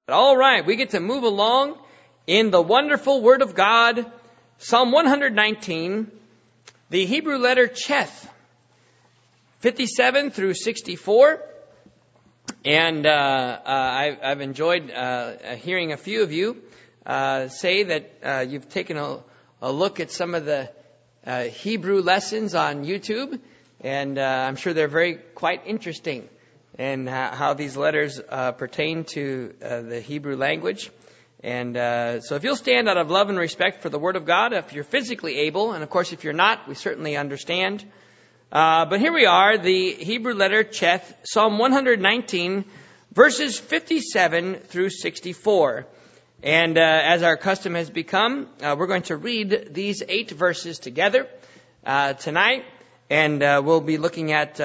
All right, we get to move along in the wonderful Word of God, Psalm 119, the Hebrew letter Cheth, 57 through 64. And I've enjoyed hearing a few of you say that you've taken a look at some of the Hebrew lessons on YouTube, and I'm sure they're quite interesting. And how these letters pertain to the Hebrew language. And so if you'll stand out of love and respect for the Word of God, if you're physically able, and of course if you're not, we certainly understand. But here we are, the Hebrew letter Cheth, Psalm 119, verses 57 through 64. And as our custom has become, we're going to read these 8 verses together tonight. And we'll be looking at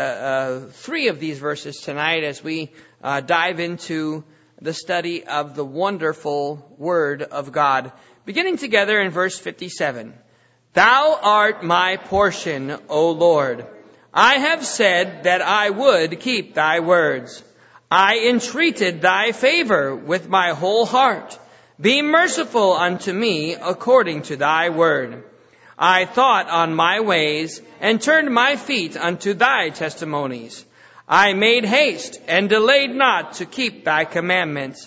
3 of these verses tonight as we dive into the study of the wonderful Word of God. Beginning together in verse 57. Thou art my portion, O Lord. I have said that I would keep thy words. I entreated thy favor with my whole heart. Be merciful unto me according to thy word. I thought on my ways, and turned my feet unto thy testimonies. I made haste, and delayed not to keep thy commandments.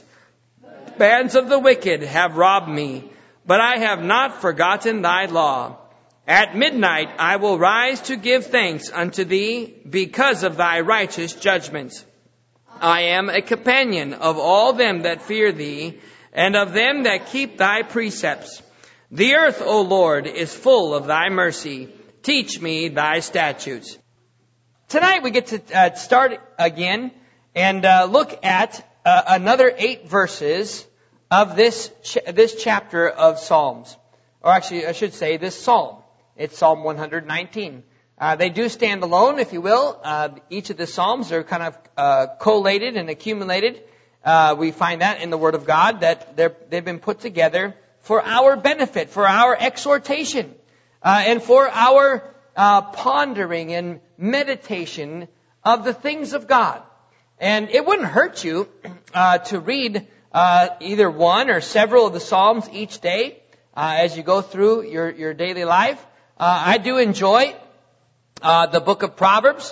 Bands of the wicked have robbed me, but I have not forgotten thy law. At midnight I will rise to give thanks unto thee, because of thy righteous judgments. I am a companion of all them that fear thee, and of them that keep thy precepts. The earth, O Lord, is full of thy mercy. Teach me thy statutes. Tonight we get to start again and look at another 8 verses of this chapter of Psalms. Or actually, I should say this psalm. It's Psalm 119. They do stand alone, if you will. Each of the psalms are kind of collated and accumulated. We find that in the Word of God, that they've been put together for our benefit, for our exhortation, and for our pondering and meditation of the things of God. And it wouldn't hurt you to read either one or several of the Psalms each day as you go through your daily life. I do enjoy the book of Proverbs,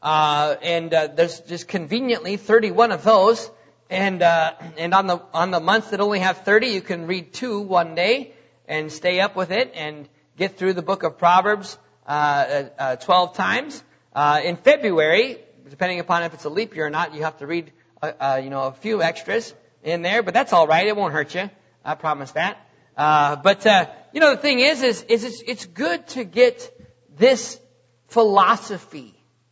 and there's just conveniently 31 of those. And on the months that only have 30, you can read 2 one day and stay up with it and get through the book of Proverbs 12 times. In February, depending upon if it's a leap year or not, you have to read a few extras in there, but that's all right. It won't hurt you. I promise that. But the thing is it's good to get this philosophy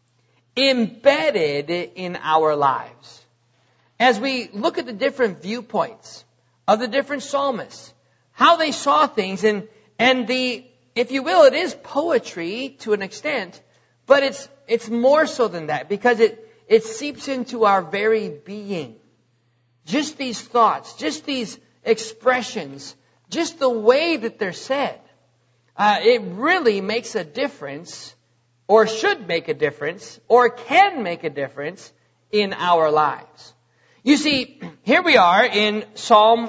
embedded in our lives. As we look at the different viewpoints of the different psalmists, how they saw things, and if you will, it is poetry to an extent, but it's more so than that, because it seeps into our very being. Just these thoughts, just these expressions, just the way that they're said, it really makes a difference, or should make a difference, or can make a difference in our lives. You see, here we are in Psalm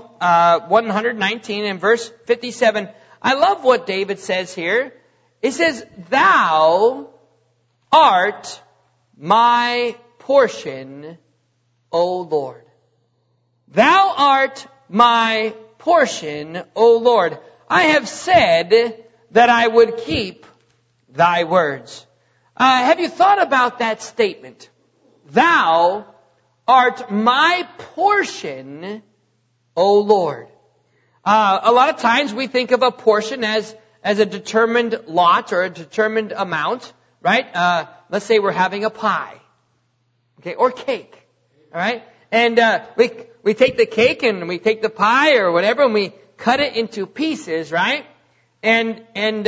119 and verse 57. I love what David says here. It says, Thou art my portion, O Lord. Thou art my portion, O Lord. I have said that I would keep thy words. Have you thought about that statement? Thou art my portion, O Lord. A lot of times we think of a portion as a determined lot or a determined amount, right? Let's say we're having a pie, okay, or cake, all right? And we take the cake and we take the pie or whatever, and we cut it into pieces, right? And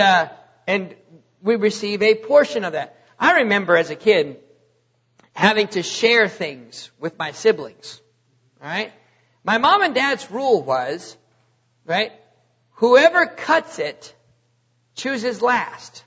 we receive a portion of that. I remember as a kid having to share things with my siblings, right? My mom and dad's rule was, right, whoever cuts it chooses last.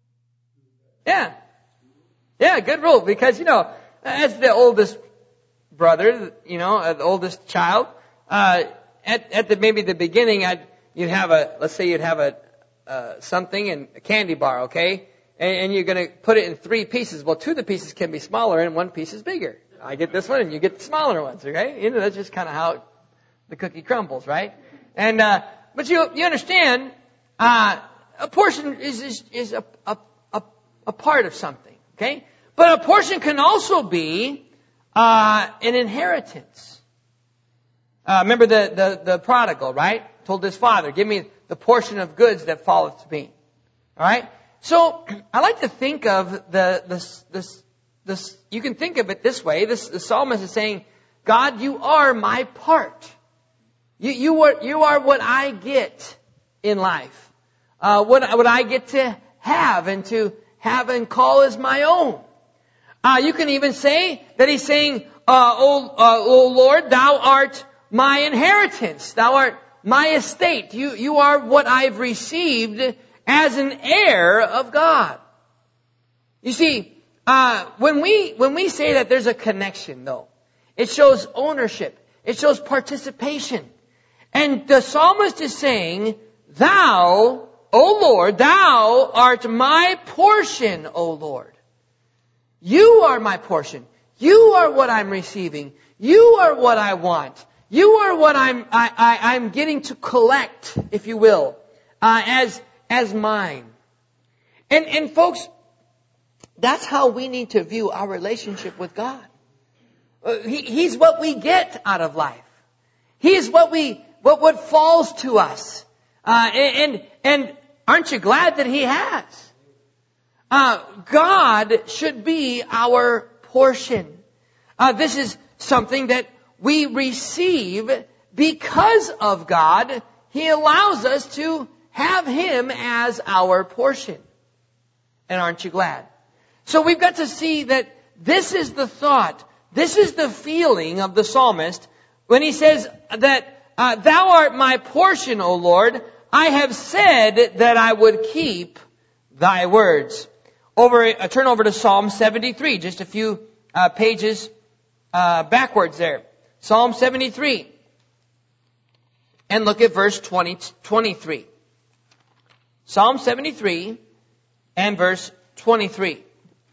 Yeah, good rule, because, as the oldest brother, the oldest child, at maybe the beginning, you'd have something in a candy bar, okay? And you're going to put it in 3 pieces. Well, 2 of the pieces can be smaller and 1 piece is bigger. I get this one and you get the smaller ones, okay? That's just kind of how the cookie crumbles, right? And, but you understand, a portion is a part of something, okay? But a portion can also be, an inheritance. Remember the prodigal, right? Told his father, give me the portion of goods that falleth to me. Alright? So, I like to think of this, you can think of it this way. The psalmist is saying, God, you are my part. You are what I get in life. What I get to have and call as my own. You can even say that he's saying, O Lord, thou art my inheritance. Thou art my estate. You are what I've received as an heir of God. You see, when we say that there's a connection, though, it shows ownership. It shows participation. And the psalmist is saying, thou, O Lord, thou art my portion, O Lord. You are my portion. You are what I'm receiving. You are what I want. You are what I'm getting to collect, if you will, as mine. And folks, that's how we need to view our relationship with God. He's what we get out of life. He is what falls to us. And aren't you glad that He has? God should be our portion. This is something that we receive because of God. He allows us to have Him as our portion. And aren't you glad? So we've got to see that this is the thought, this is the feeling of the psalmist when he says that thou art my portion, O Lord. I have said that I would keep thy words. Turn over to Psalm 73, just a few pages backwards there. Psalm 73. And look at verse 23. Psalm 73 and verse 23.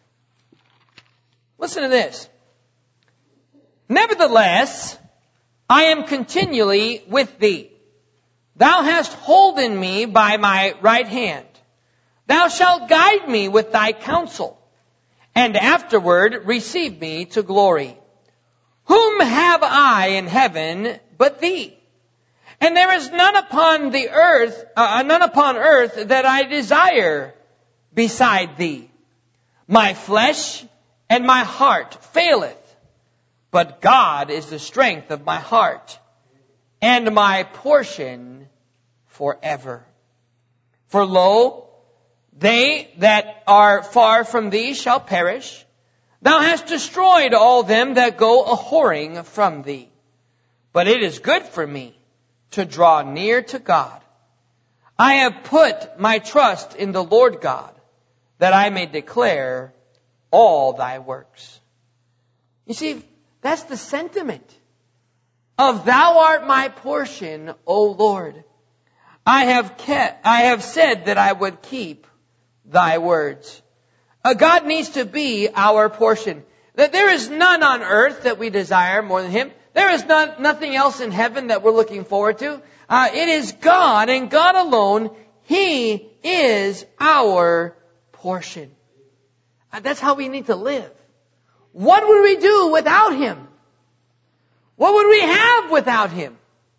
Listen to this. Nevertheless, I am continually with thee. Thou hast holden me by my right hand. Thou shalt guide me with thy counsel, and afterward receive me to glory. Whom have I in heaven but thee? And there is none upon earth that I desire beside thee. My flesh and my heart faileth, but God is the strength of my heart and my portion forever. For lo, they that are far from thee shall perish. Thou hast destroyed all them that go a-whoring from thee. But it is good for me to draw near to God. I have put my trust in the Lord God, that I may declare all thy works. You see, that's the sentiment of thou art my portion, O Lord. I have said that I would keep thy words. God needs to be our portion. That there is none on earth that we desire more than Him. There is nothing else in heaven that we're looking forward to. It is God and God alone. He is our portion. That's how we need to live. What would we do without Him? What would we have without Him?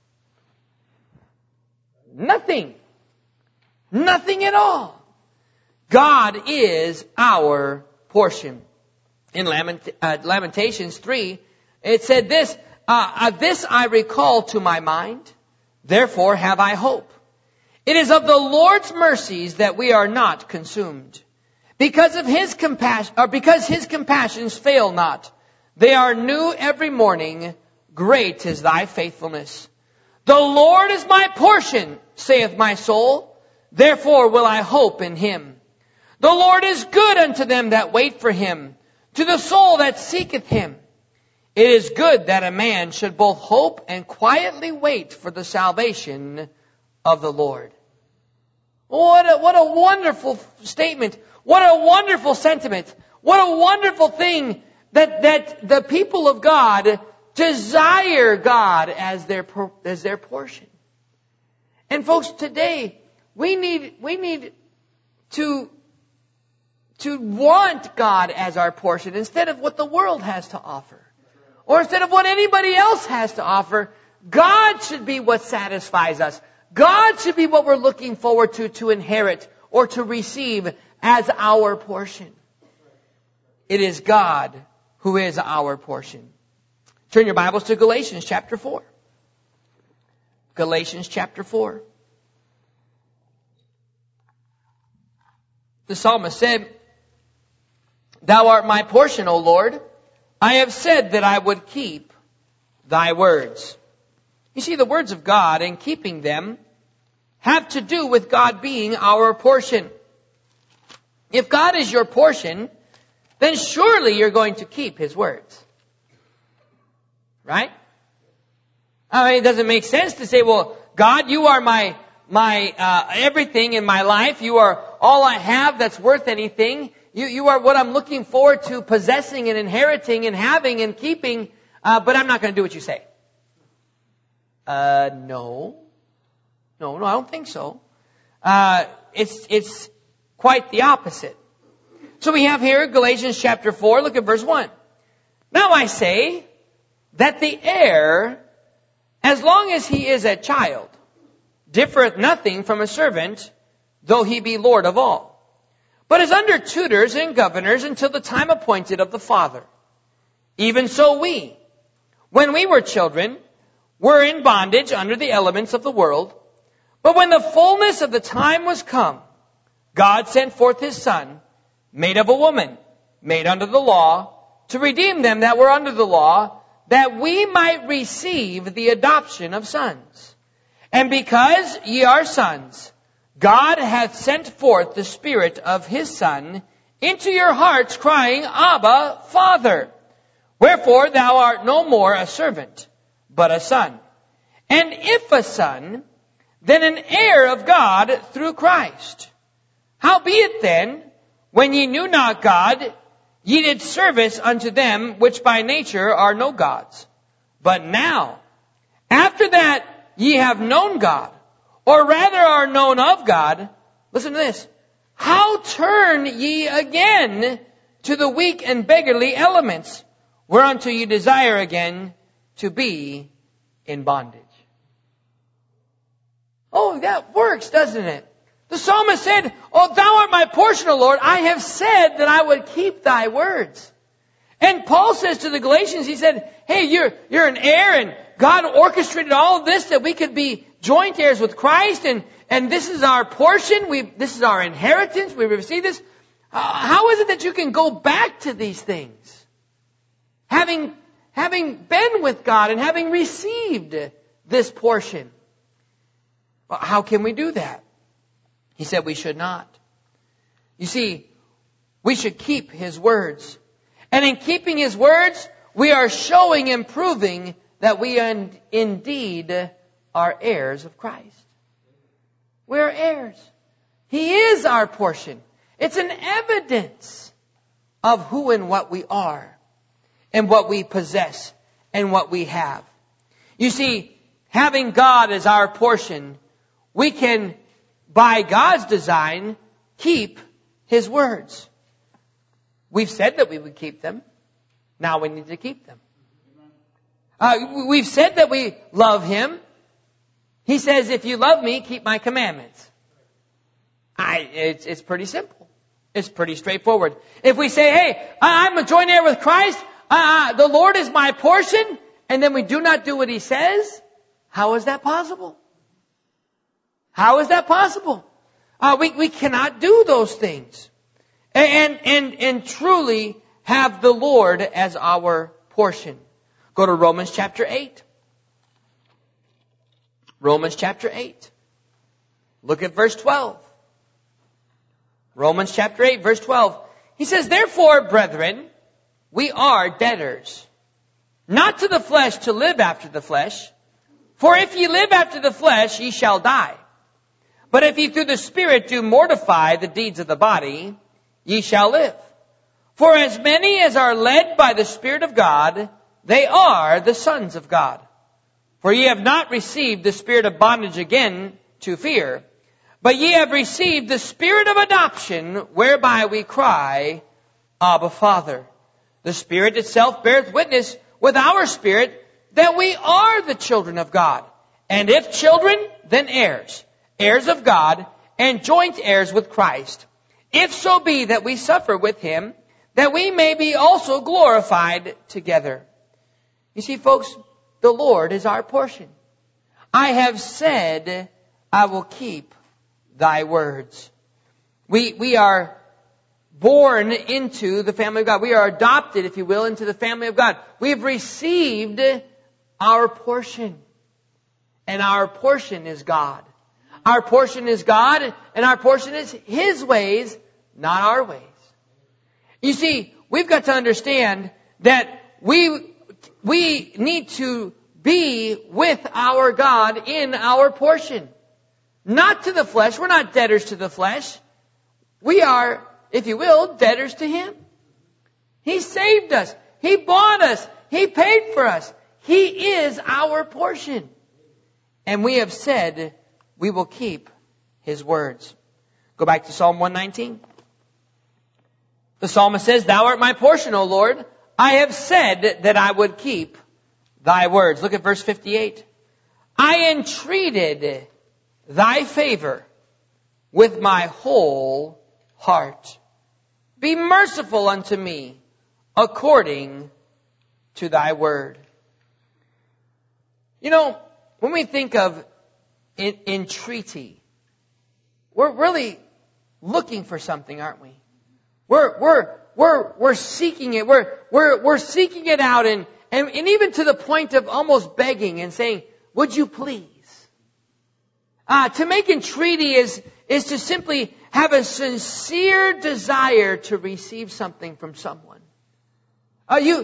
Nothing. Nothing at all. God is our portion. In Lamentations 3, it said this, this I recall to my mind, therefore have I hope. It is of the Lord's mercies that we are not consumed. Because His compassions fail not. They are new every morning. Great is thy faithfulness. The Lord is my portion, saith my soul. Therefore will I hope in Him. The Lord is good unto them that wait for Him, to the soul that seeketh Him. It is good that a man should both hope and quietly wait for the salvation of the Lord. What a wonderful statement. What a wonderful sentiment. What a wonderful thing that the people of God desire God as their portion. And folks, today we need to want God as our portion instead of what the world has to offer. Or instead of what anybody else has to offer. God should be what satisfies us. God should be what we're looking forward to inherit or to receive as our portion. It is God who is our portion. Turn your Bibles to Galatians chapter 4. Galatians chapter 4. The psalmist said, Thou art my portion, O Lord. I have said that I would keep thy words. You see, the words of God and keeping them have to do with God being our portion. If God is your portion, then surely you're going to keep His words. Right? I mean, it doesn't make sense to say, well, God, you are my everything in my life. You are all I have that's worth anything. You are what I'm looking forward to possessing and inheriting and having and keeping, but I'm not going to do what you say. No, I don't think so. It's quite the opposite. So we have here Galatians chapter 4, look at verse 1. Now I say that the heir, as long as he is a child, differeth nothing from a servant, though he be Lord of all, but is under tutors and governors until the time appointed of the Father. Even so we, when we were children, were in bondage under the elements of the world. But when the fullness of the time was come, God sent forth His Son, made of a woman, made under the law, to redeem them that were under the law, that we might receive the adoption of sons. And because ye are sons, God hath sent forth the Spirit of His Son into your hearts, crying, Abba, Father. Wherefore thou art no more a servant, but a son. And if a son, then an heir of God through Christ. Howbeit then, when ye knew not God, ye did service unto them which by nature are no gods. But now, after that ye have known God, or rather are known of God, listen to this, how turn ye again to the weak and beggarly elements, whereunto ye desire again to be in bondage? Oh, that works, doesn't it? The psalmist said, Oh, thou art my portion, O Lord. I have said that I would keep thy words. And Paul says to the Galatians, he said, hey, you're an heir, and God orchestrated all of this that we could be joint heirs with Christ, and this is our portion. This is our inheritance. We receive this. How is it that you can go back to these things? Having been with God and having received this portion. Well, how can we do that? He said we should not. You see, we should keep His words. And in keeping His words, we are showing and proving that we indeed are heirs of Christ. We are heirs. He is our portion. It's an evidence of who and what we are, and what we possess, and what we have. You see, having God as our portion, we can, by God's design, keep His words. We've said that we would keep them. Now we need to keep them. We've said that we love Him. He says, if you love me, keep my commandments. It's pretty simple. It's pretty straightforward. If we say, hey, I'm a joint heir with Christ, the Lord is my portion, and then we do not do what He says, how is that possible? How is that possible? We cannot do those things. And truly have the Lord as our portion. Go to Romans chapter 8. Romans chapter 8. Look at verse 12. Romans chapter 8, verse 12. He says, therefore, brethren, we are debtors. not to the flesh to live after the flesh. For if ye live after the flesh, ye shall die. But if ye through the Spirit do mortify the deeds of the body, ye shall live. For as many as are led by the Spirit of God, they are the sons of God. For ye have not received the spirit of bondage again to fear, but ye have received the Spirit of adoption, whereby we cry, Abba, Father. The Spirit itself beareth witness with our spirit that we are the children of God. And if children, then heirs, heirs of God, and joint heirs with Christ. If so be that we suffer with him, that we may be also glorified together. You see, folks, the Lord is our portion. I have said, I will keep thy words. We are born into the family of God. We are adopted, if you will, into the family of God. We have received our portion. And our portion is God. Our portion is God, and our portion is his ways, not our ways. You see, we've got to understand that we need to be with our God in our portion. Not to the flesh. We're not debtors to the flesh. We are, if you will, debtors to him. He saved us. He bought us. He paid for us. He is our portion. And we have said we will keep his words. Go back to Psalm 119. The psalmist says, Thou art my portion, O Lord. I have said that I would keep thy words. Look at verse 58. I entreated thy favor with my whole heart. Be merciful unto me according to thy word. You know, when we think of entreaty, we're really looking for something, aren't we? We're seeking it. We're seeking it out and even to the point of almost begging and saying, would you please? To make entreaty is to simply have a sincere desire to receive something from someone. You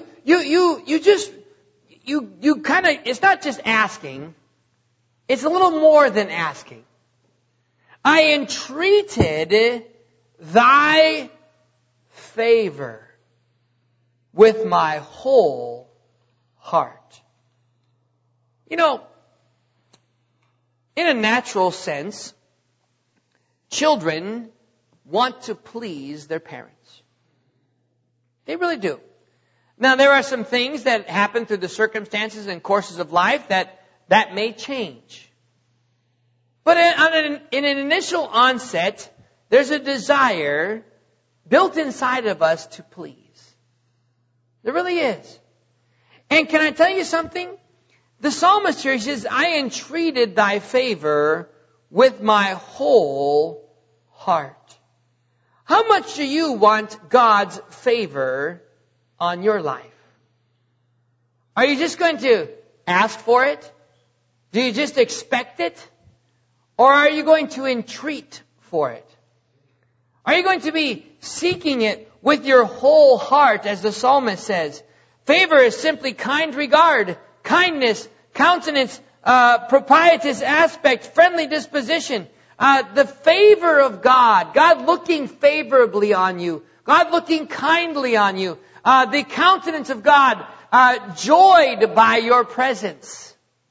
kind of, it's not just asking. It's a little more than asking. I entreated thy favor with my whole heart. You know, in a natural sense, children want to please their parents. They really do. Now, there are some things that happen through the circumstances and courses of life that may change. But in an initial onset, there's a desire built inside of us to please. There really is. And can I tell you something? The psalmist here says, I entreated thy favor with my whole heart. How much do you want God's favor on your life? Are you just going to ask for it? Do you just expect it? Or are you going to entreat for it? Are you going to be seeking it with your whole heart, as the psalmist says? Favor is simply kind regard, kindness, countenance, propitious aspect, friendly disposition. The favor of God, God looking favorably on you, God looking kindly on you, the countenance of God, joyed by your presence.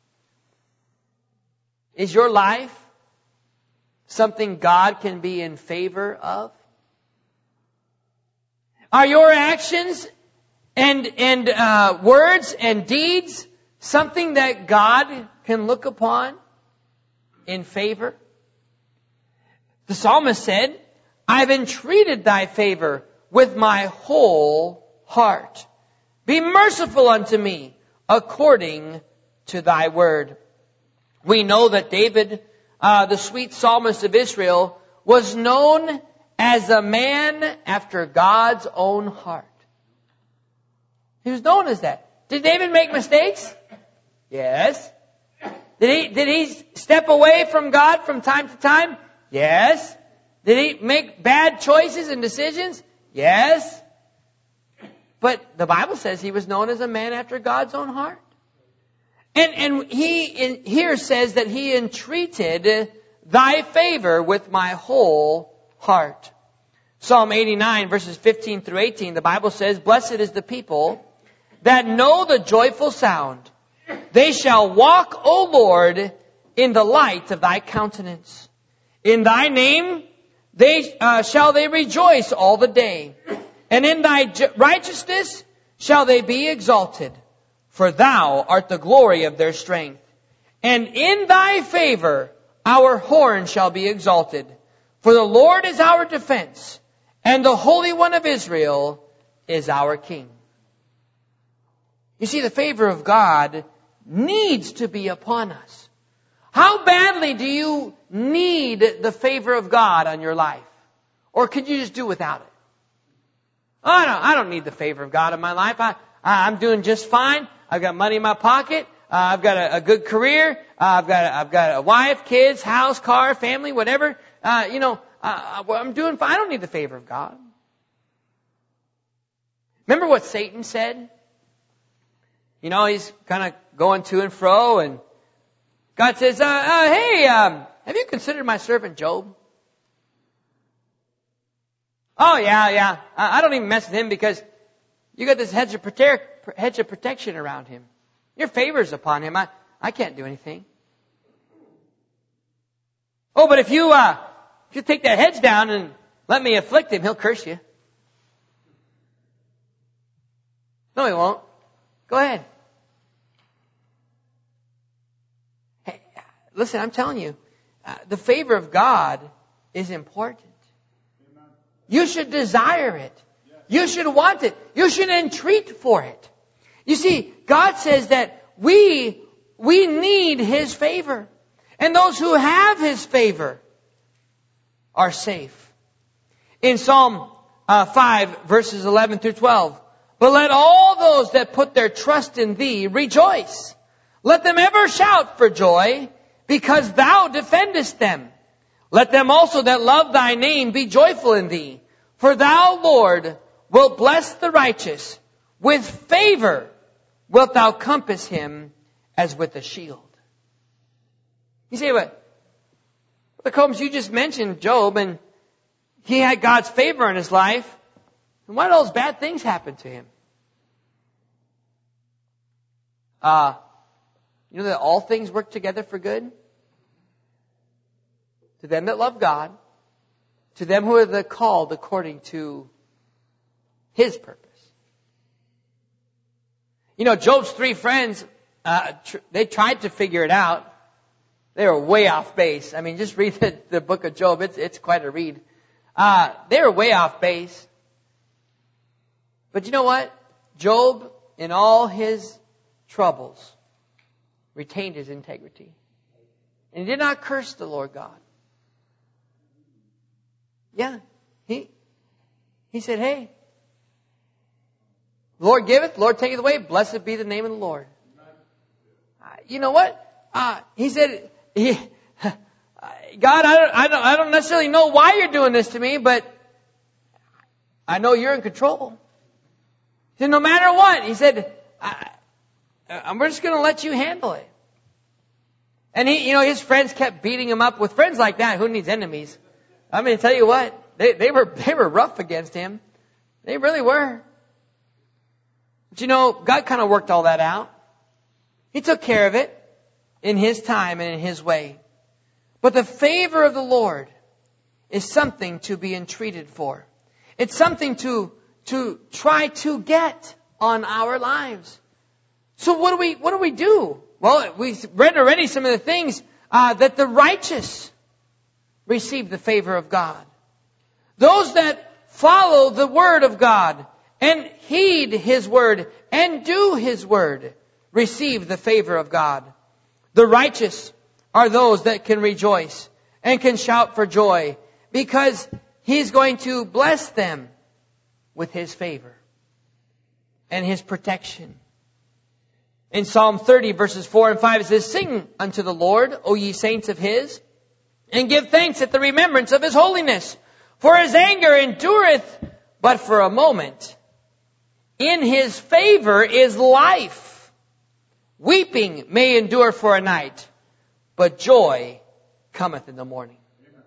Is your life something God can be in favor of? Are your actions and words and deeds something that God can look upon in favor? The psalmist said, I've entreated thy favor with my whole heart. Be merciful unto me according to thy word. We know that David, the sweet psalmist of Israel, was known as a man after God's own heart. He was known as that. Did David make mistakes? Yes. Did he step away from God from time to time? Yes. Did he make bad choices and decisions? Yes. But the Bible says he was known as a man after God's own heart. And he here says that he entreated thy favor with my whole heart. Psalm 89 verses 15 through 18, the Bible says, blessed is the people that know the joyful sound. They shall walk, O Lord, in the light of thy countenance. In thy name shall they rejoice all the day. And in thy righteousness shall they be exalted. For thou art the glory of their strength. And in thy favor our horn shall be exalted. For the Lord is our defense, and the Holy One of Israel is our King. You see, the favor of God needs to be upon us. How badly do you need the favor of God on your life? Or could you just do without it? Oh, no, I don't need the favor of God in my life. I'm doing just fine. I've got money in my pocket. I've got a good career. I've got a wife, kids, house, car, family, whatever. I'm doing fine. I don't need the favor of God. Remember what Satan said? He's kind of going to and fro, and God says, hey, have you considered my servant Job? Oh, yeah. I don't even mess with him because you got this hedge of protection around him. Your favor's upon him. I can't do anything. Oh, but if you take that hedge down and let me afflict him, he'll curse you. No, he won't. Go ahead. Hey, listen, I'm telling you, the favor of God is important. You should desire it. You should want it. You should entreat for it. You see, God says that we need His favor. And those who have His favor are safe. In Psalm 5, verses 11 through 12, but let all those that put their trust in Thee rejoice. Let them ever shout for joy, because Thou defendest them. Let them also that love Thy name be joyful in Thee. For Thou, Lord, wilt bless the righteous. With favor wilt Thou compass him as with a shield. You say, but Combs, you just mentioned Job, and he had God's favor in his life. And why did those bad things happen to him? You know that all things work together for good? To them that love God, to them who are called according to His purpose. Job's 3 friends, they tried to figure it out. They were way off base. I mean, just read the book of Job. It's quite a read. They were way off base. But you know what? Job, in all his troubles, retained his integrity. And he did not curse the Lord God. Yeah. He said, hey, Lord giveth, Lord taketh away, blessed be the name of the Lord. You know what? He said, God, I don't necessarily know why you're doing this to me, but I know you're in control. He said, no matter what, he said, we're just going to let you handle it. And his friends kept beating him up. With friends like that, who needs enemies? I'm going to tell you what, they were rough against him. They really were. But God kind of worked all that out. He took care of it in His time and in His way. But the favor of the Lord is something to be entreated for. It's something to try to get on our lives. So what do we do? Well, we read already some of the things that the righteous receive the favor of God. Those that follow the Word of God and heed His Word and do His Word receive the favor of God. The righteous are those that can rejoice and can shout for joy because He's going to bless them with His favor and His protection. In Psalm 30 verses 4 and 5 it says, sing unto the Lord, O ye saints of His, and give thanks at the remembrance of His holiness. For His anger endureth but for a moment, in His favor is life. Weeping may endure for a night, but joy cometh in the morning.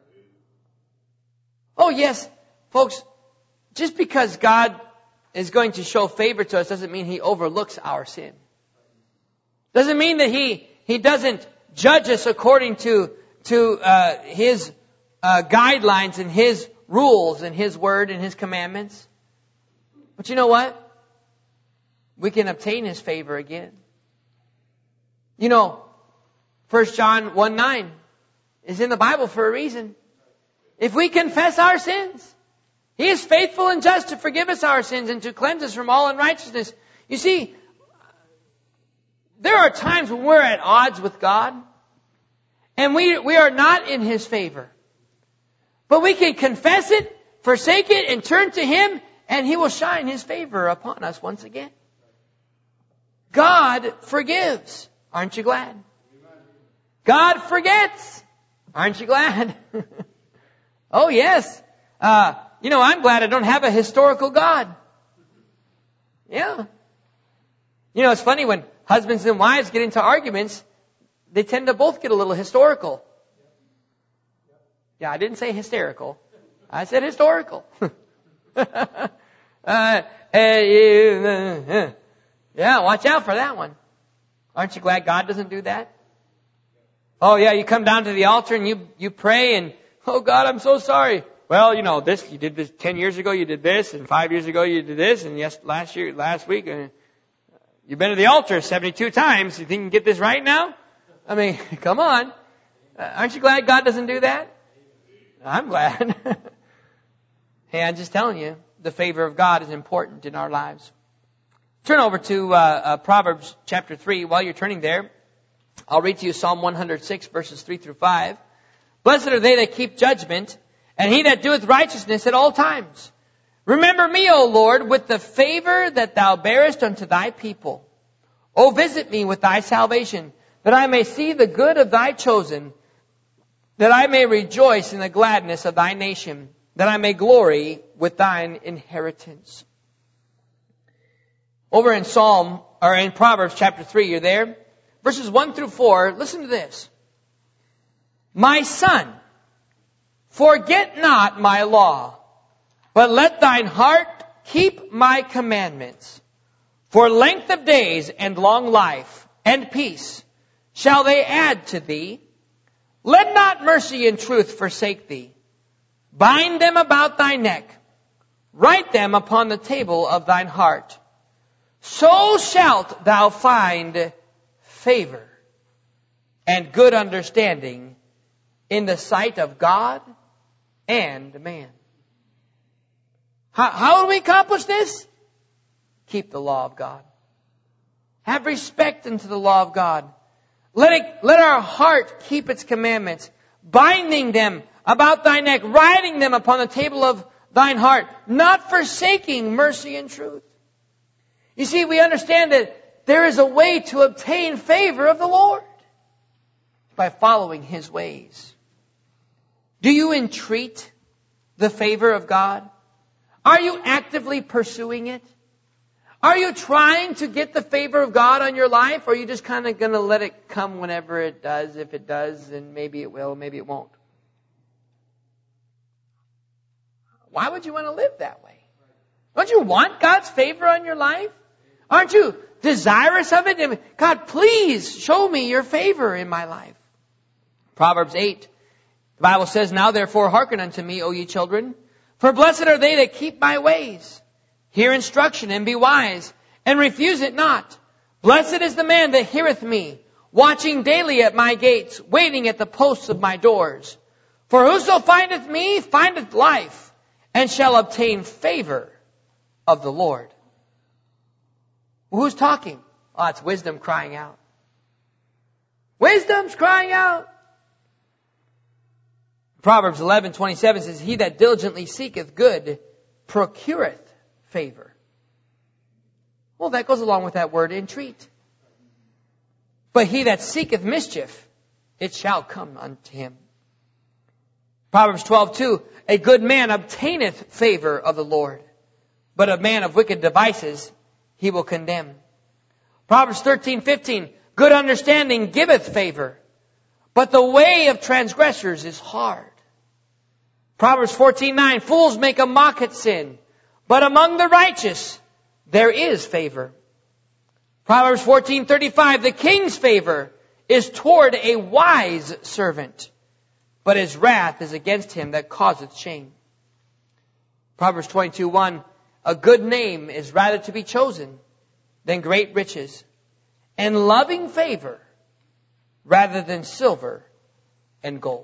Oh yes, folks, just because God is going to show favor to us doesn't mean He overlooks our sin. Doesn't mean that He doesn't judge us according to His guidelines and His rules and His word and His commandments. But you know what? We can obtain His favor again. You know, 1 John 1:9 is in the Bible for a reason. If we confess our sins, He is faithful and just to forgive us our sins and to cleanse us from all unrighteousness. You see, there are times when we're at odds with God and we are not in His favor. But we can confess it, forsake it, and turn to Him, and He will shine His favor upon us once again. God forgives. Aren't you glad? God forgets. Aren't you glad? Oh yes. I'm glad I don't have a historical God. Yeah. It's funny when husbands and wives get into arguments, they tend to both get a little historical. Yeah, I didn't say hysterical. I said historical. Yeah, watch out for that one. Aren't you glad God doesn't do that? Oh yeah, you come down to the altar and you pray and, oh God, I'm so sorry. Well, this, you did this 10 years ago, you did this, and 5 years ago you did this, and last week, you've been to the altar 72 times. You think you can get this right now? I mean, come on. Aren't you glad God doesn't do that? I'm glad. Hey, I'm just telling you, the favor of God is important in our lives. Turn over to Proverbs chapter 3. While you're turning there, I'll read to you Psalm 106, verses 3 through 5. Blessed are they that keep judgment, and he that doeth righteousness at all times. Remember me, O Lord, with the favor that thou bearest unto thy people. O visit me with thy salvation, that I may see the good of thy chosen, that I may rejoice in the gladness of thy nation, that I may glory with thine inheritance. Over in Proverbs chapter 3, you're there? Verses 1 through 4, listen to this. My son, forget not my law, but let thine heart keep my commandments. For length of days and long life and peace shall they add to thee. Let not mercy and truth forsake thee. Bind them about thy neck. Write them upon the table of thine heart. So shalt thou find favor and good understanding in the sight of God and man. How do we accomplish this? Keep the law of God. Have respect unto the law of God. Let our heart keep its commandments, binding them about thy neck, writing them upon the table of thine heart, not forsaking mercy and truth. You see, we understand that there is a way to obtain favor of the Lord by following His ways. Do you entreat the favor of God? Are you actively pursuing it? Are you trying to get the favor of God on your life, or are you just kind of going to let it come whenever it does? If it does, then maybe it will, maybe it won't. Why would you want to live that way? Don't you want God's favor on your life? Aren't you desirous of it? God, please show me your favor in my life. Proverbs 8, the Bible says, Now therefore hearken unto me, O ye children, for blessed are they that keep my ways. Hear instruction and be wise, and refuse it not. Blessed is the man that heareth me, watching daily at my gates, waiting at the posts of my doors. For whoso findeth me findeth life, and shall obtain favor of the Lord. Who's talking? Oh, it's wisdom crying out. Wisdom's crying out. Proverbs 11:27 says, He that diligently seeketh good procureth favor. Well, that goes along with that word entreat. But he that seeketh mischief, it shall come unto him. Proverbs 12:2, A good man obtaineth favor of the Lord, but a man of wicked devices he will condemn. Proverbs 13:15, good understanding giveth favor, but the way of transgressors is hard. Proverbs 14:9, fools make a mock at sin, but among the righteous there is favor. Proverbs 14:35, the king's favor is toward a wise servant, but his wrath is against him that causeth shame. Proverbs 22:1, a good name is rather to be chosen than great riches, and loving favor rather than silver and gold.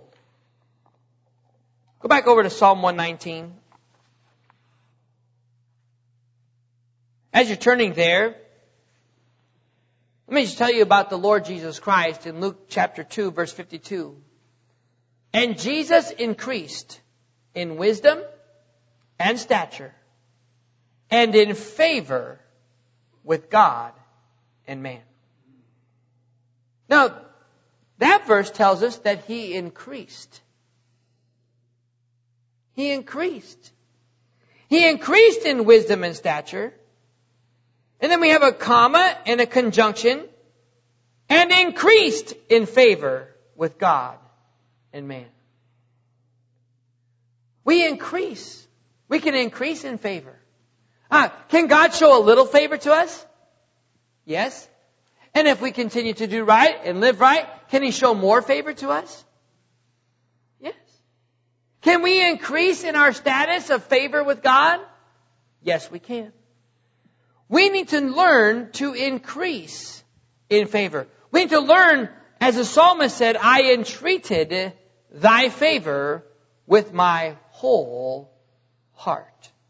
Go back over to Psalm 119. As you're turning there, let me just tell you about the Lord Jesus Christ in Luke chapter 2, verse 52. And Jesus increased in wisdom and stature and in favor with God and man. Now, that verse tells us that he increased. He increased. He increased in wisdom and stature. And then we have a comma and a conjunction. And increased in favor with God and man. We increase. We can increase in favor. Can God show a little favor to us? Yes. And if we continue to do right and live right, can He show more favor to us? Yes. Can we increase in our status of favor with God? Yes, we can. We need to learn to increase in favor. We need to learn, as the psalmist said, I entreated thy favor with my whole heart.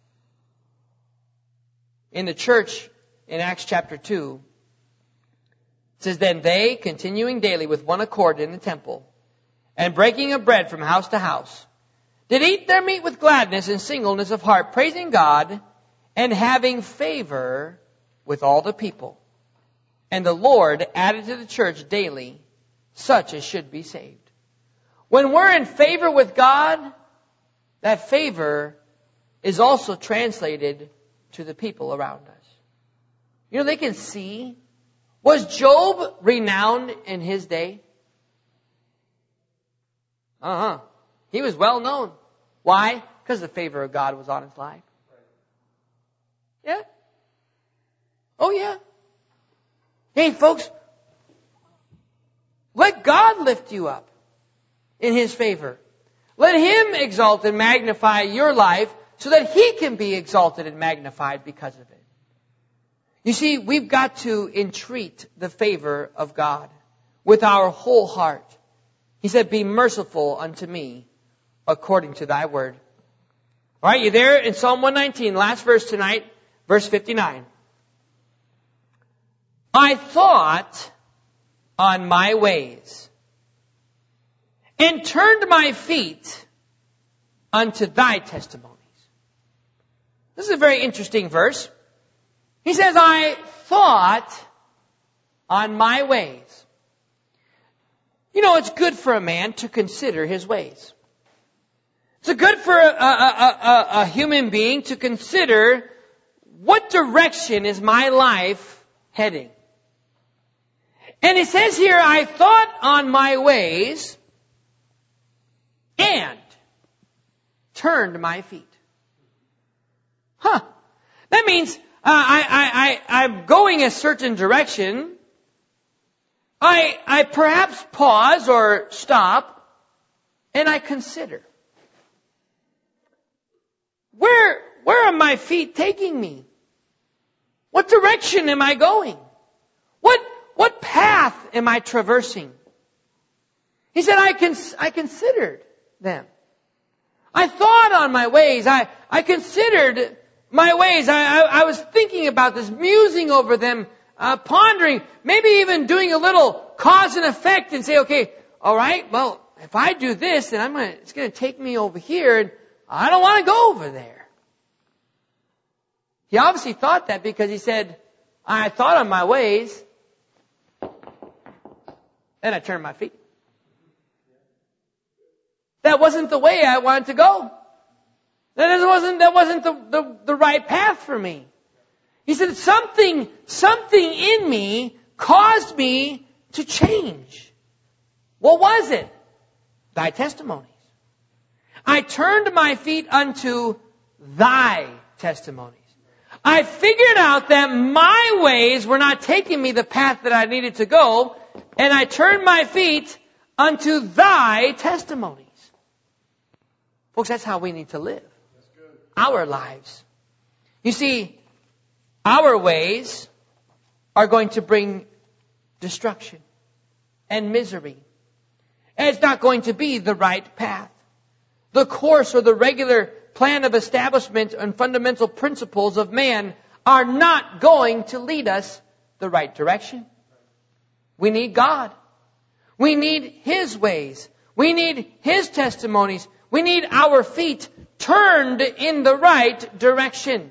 In the church, in Acts chapter 2, it says, then they, continuing daily with one accord in the temple, and breaking of bread from house to house, did eat their meat with gladness and singleness of heart, praising God, and having favor with all the people. And the Lord added to the church daily such as should be saved. When we're in favor with God, that favor is also translated to the people around us. You know, they can see. Was Job renowned in his day? He was well known. Why? Because the favor of God was on his life. Yeah. Oh yeah. Hey folks, let God lift you up in His favor. Let Him exalt and magnify your life so that He can be exalted and magnified because of it. You see, we've got to entreat the favor of God with our whole heart. He said, be merciful unto me according to thy word. All right, you there in Psalm 119, last verse tonight, verse 59. I thought on my ways and turned my feet unto thy testimonies. This is a very interesting verse. He says, I thought on my ways. You know, it's good for a man to consider his ways. It's good for a human being to consider what direction is my life heading. And it says here, I thought on my ways and turned my feet. That means I'm going a certain direction. I perhaps pause or stop and I consider. Where are my feet taking me? What direction am I going? What path am I traversing? He said, I considered them. I thought on my ways. I considered my ways. I was thinking about this, musing over them, pondering, maybe even doing a little cause and effect and say, okay, all right, well, if I do this, then it's going to take me over here, and I don't want to go over there. He obviously thought that because he said, I thought on my ways, then I turned my feet. That wasn't the way I wanted to go. That wasn't the right path for me. He said, something in me caused me to change. What was it? Thy testimonies. I turned my feet unto thy testimonies. I figured out that my ways were not taking me the path that I needed to go, and I turned my feet unto thy testimonies. Folks, that's how we need to live our lives. You see, our ways are going to bring destruction and misery. And it's not going to be the right path. The course or the regular plan of establishment and fundamental principles of man are not going to lead us the right direction. We need God. We need His ways. We need His testimonies. We need our feet turned in the right direction.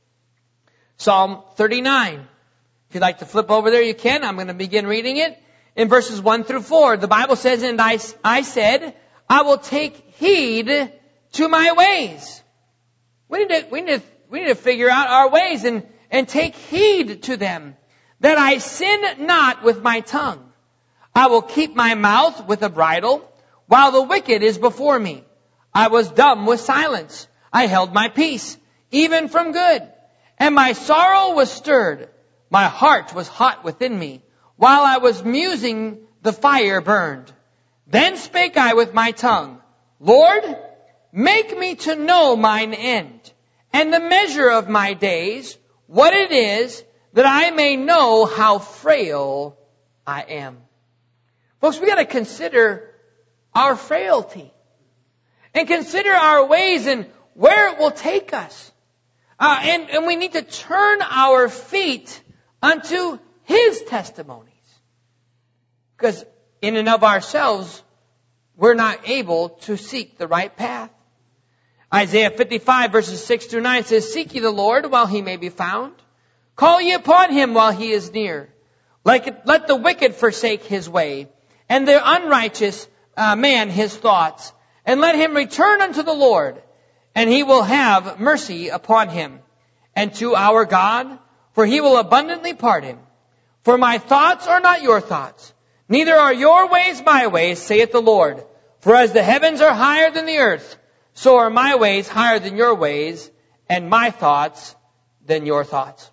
Psalm 39. If you'd like to flip over there, you can. I'm going to begin reading it. In verses 1 through 4, the Bible says, and I said, I will take heed to my ways. We need to figure out our ways and take heed to them, that I sin not with my tongue. I will keep my mouth with a bridle, while the wicked is before me. I was dumb with silence. I held my peace, even from good. And my sorrow was stirred. My heart was hot within me. While I was musing, the fire burned. Then spake I with my tongue, Lord, make me to know mine end, and the measure of my days, what it is, that I may know how frail I am. Folks, we got to consider our frailty. And consider our ways and where it will take us. And we need to turn our feet unto His testimonies. Because in and of ourselves, we're not able to seek the right path. Isaiah 55 verses 6 through 9 says, Seek ye the Lord while He may be found. Call ye upon Him while He is near. Let the wicked forsake his way, and the unrighteous man his thoughts. And let him return unto the Lord, and He will have mercy upon him, and to our God, for He will abundantly pardon. For my thoughts are not your thoughts, neither are your ways my ways, saith the Lord. For as the heavens are higher than the earth, so are my ways higher than your ways, and my thoughts than your thoughts.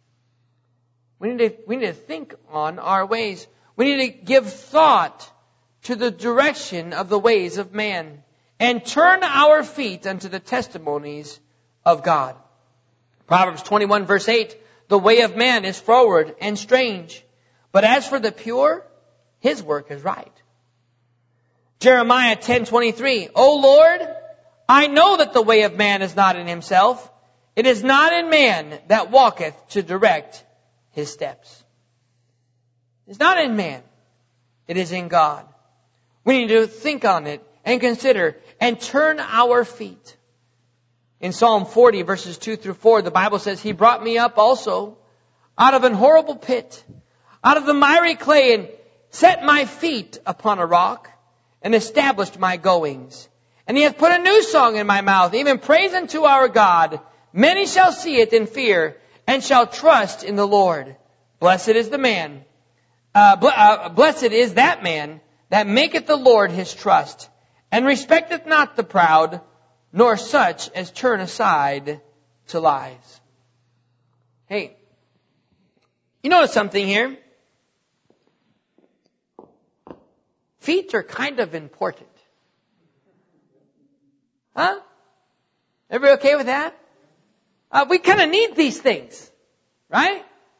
We need to think on our ways. We need to give thought to the direction of the ways of man, and turn our feet unto the testimonies of God. Proverbs 21 verse 8, the way of man is froward and strange, but as for the pure, his work is right. Jeremiah 10:23, O Lord, I know that the way of man is not in himself. It is not in man that walketh to direct his steps. It's not in man. It is in God. We need to think on it and consider and turn our feet. In Psalm 40 verses 2 through 4, the Bible says, He brought me up also out of an horrible pit, out of the miry clay, and set my feet upon a rock, and established my goings. And He hath put a new song in my mouth, even praise unto our God. Many shall see it and fear, and shall trust in the Lord. Blessed is the man, blessed is that man that maketh the Lord his trust, and respecteth not the proud, nor such as turn aside to lies. Hey, you notice something here? Feet are kind of important. Huh? Everybody okay with that? We kind of need these things, right?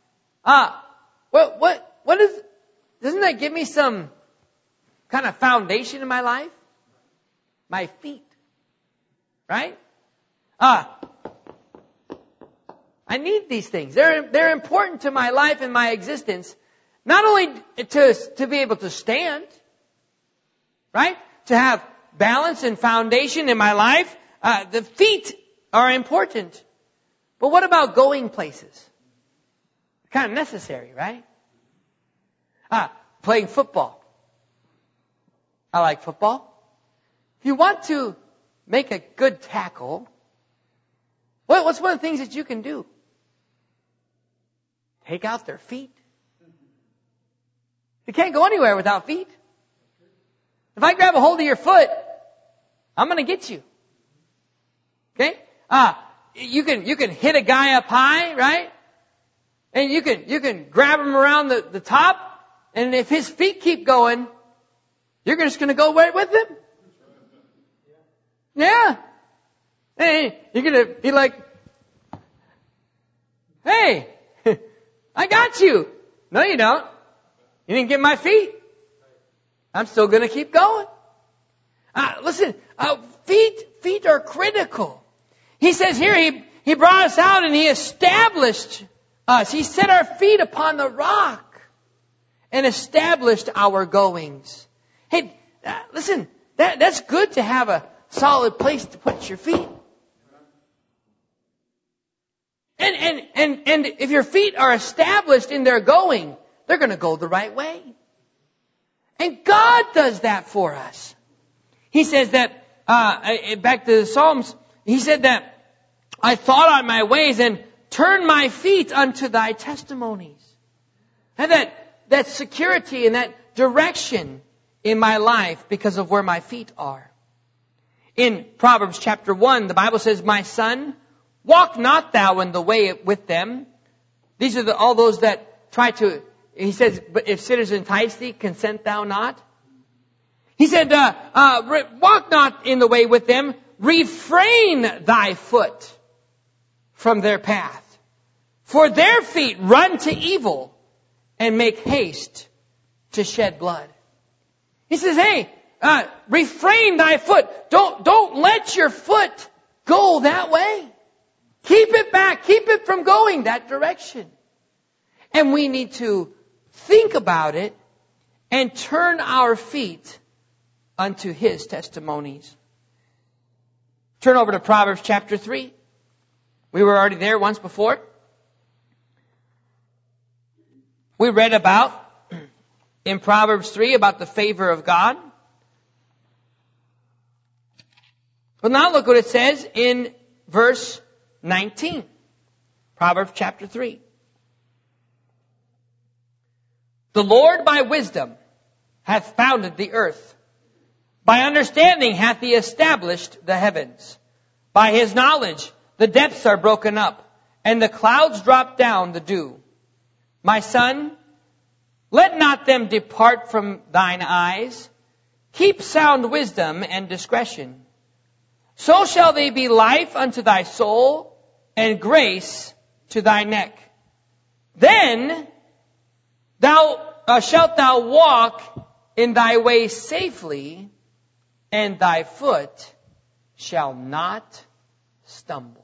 What is, doesn't that give me some kind of foundation in my life? My feet. Right? I need these things. They're important to my life and my existence. Not only to be able to stand, right? To have balance and foundation in my life. The feet are important. But what about going places? Kind of necessary, right? Playing football. I like football. If you want to make a good tackle, what's one of the things that you can do? take out their feet. You can't go anywhere without feet. If I grab a hold of your foot, I'm going to get you. Okay? You can hit a guy up high, right? And you can grab him around the top, and if his feet keep going, you're just going to go right with him. Yeah. Hey, you're going to be like, hey, I got you. No, you don't. You didn't get my feet. I'm still going to keep going. Listen, feet are critical. He says here, he brought us out and he established us. He set our feet upon the rock and established our goings. Hey, listen, that's good to have a solid place to put your feet. And if your feet are established in their going, they're going to go the right way. And God does that for us. He says that, back to the Psalms, he said that, I thought on my ways and turned my feet unto thy testimonies. And that security and that direction in my life because of where my feet are. In Proverbs chapter 1, the Bible says, my son, walk not thou in the way with them. These are all those that try to, he says, but if sinners entice thee, consent thou not. He said, walk not in the way with them, refrain thy foot from their path. For their feet run to evil and make haste to shed blood. He says, hey, refrain thy foot. Don't let your foot go that way. Keep it back. Keep it from going that direction. And we need to think about it and turn our feet unto His testimonies. Turn over to Proverbs chapter 3. We were already there once before. We read about, in Proverbs 3, about the favor of God. But now look what it says in verse 19. Proverbs chapter 3. The Lord by wisdom hath founded the earth. By understanding hath He established the heavens. By His knowledge the depths are broken up, and the clouds drop down the dew. My son, let not them depart from thine eyes. Keep sound wisdom and discretion. So shall they be life unto thy soul, and grace to thy neck. Then shalt thou walk in thy way safely, and thy foot shall not stumble.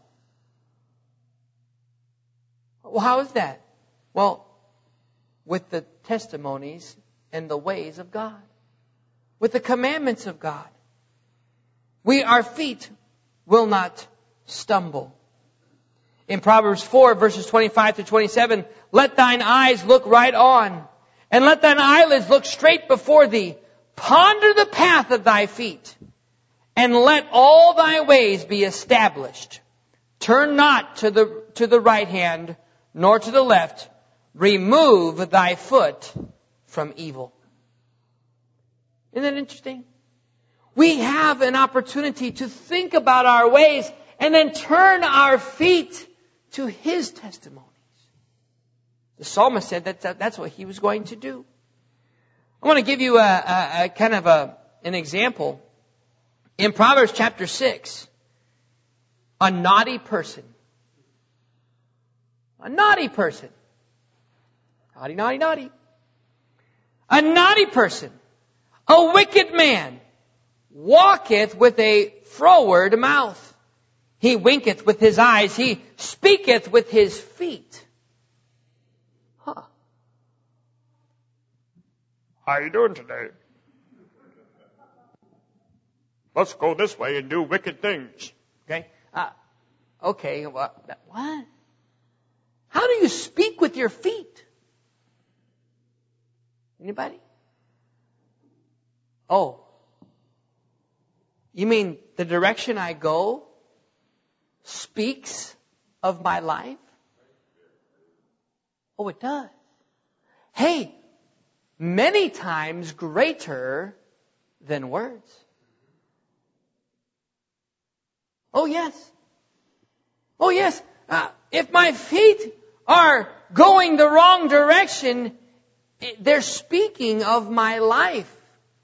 Well, how is that? Well, with the testimonies and the ways of God. With the commandments of God. Our feet will not stumble. In Proverbs 4, verses 25 to 27, let thine eyes look right on, and let thine eyelids look straight before thee. Ponder the path of thy feet, and let all thy ways be established. Turn not to the right hand, nor to the left. Remove thy foot from evil. Isn't that interesting? We have an opportunity to think about our ways and then turn our feet to His testimonies. The psalmist said that's what he was going to do. I want to give you a kind of an example. In Proverbs chapter 6, a naughty person. A naughty person. Naughty, naughty, naughty. A naughty person. A wicked man walketh with a froward mouth. He winketh with his eyes. He speaketh with his feet. Huh. How you doing today? Let's go this way and do wicked things. Okay. Okay. What? How do you speak with your feet? Anybody? Oh. You mean the direction I go speaks of my life? Oh, it does. Hey, many times greater than words. Oh, yes. Oh, yes. If my feet are going the wrong direction, they're speaking of my life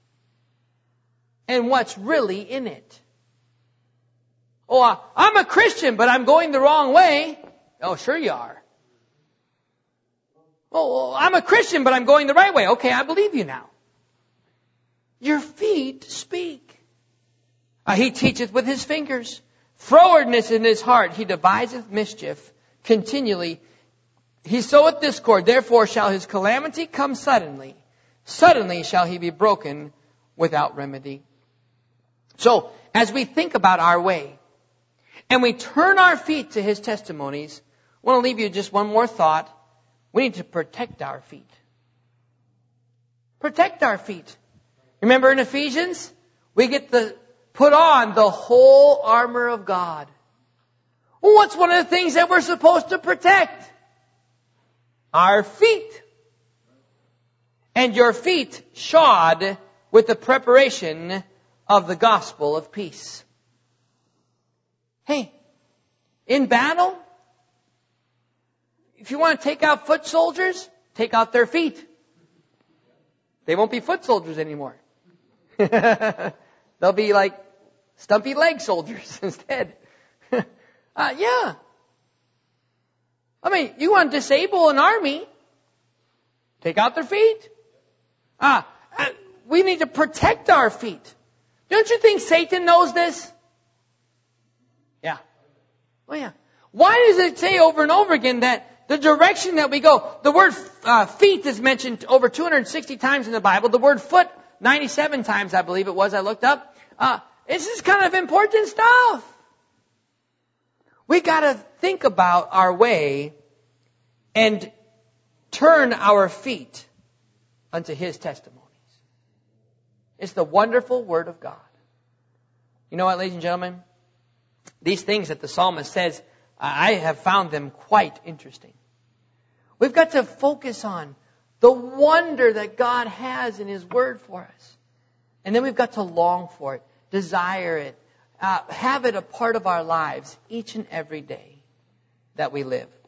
and what's really in it. Oh, I'm a Christian, but I'm going the wrong way. Oh, sure you are. Oh, I'm a Christian, but I'm going the right way. Okay, I believe you now. Your feet speak. He teacheth with his fingers. Frowardness in his heart. He deviseth mischief continually. He soweth discord. Therefore shall his calamity come suddenly. Suddenly shall he be broken without remedy. So, as we think about our way, and we turn our feet to his testimonies, I want to leave you just one more thought. We need to protect our feet. Protect our feet. Remember in Ephesians, we get to put on the whole armor of God. Well, what's one of the things that we're supposed to protect? Our feet. And your feet shod with the preparation of the gospel of peace. Hey, in battle, if you want to take out foot soldiers, take out their feet. They won't be foot soldiers anymore. They'll be like stumpy leg soldiers instead. Yeah. I mean, you want to disable an army, take out their feet. We need to protect our feet. Don't you think Satan knows this? Yeah. Oh yeah. Why does it say over and over again that the direction that we go, the word feet is mentioned over 260 times in the Bible, the word foot 97 times, I believe it was, I looked up. This is kind of important stuff. We got to think about our way and turn our feet unto his testimonies. It's the wonderful Word of God. You know what, ladies and gentlemen? These things that the psalmist says, I have found them quite interesting. We've got to focus on the wonder that God has in his Word for us. And then we've got to long for it, desire it, have it a part of our lives each and every day that we live.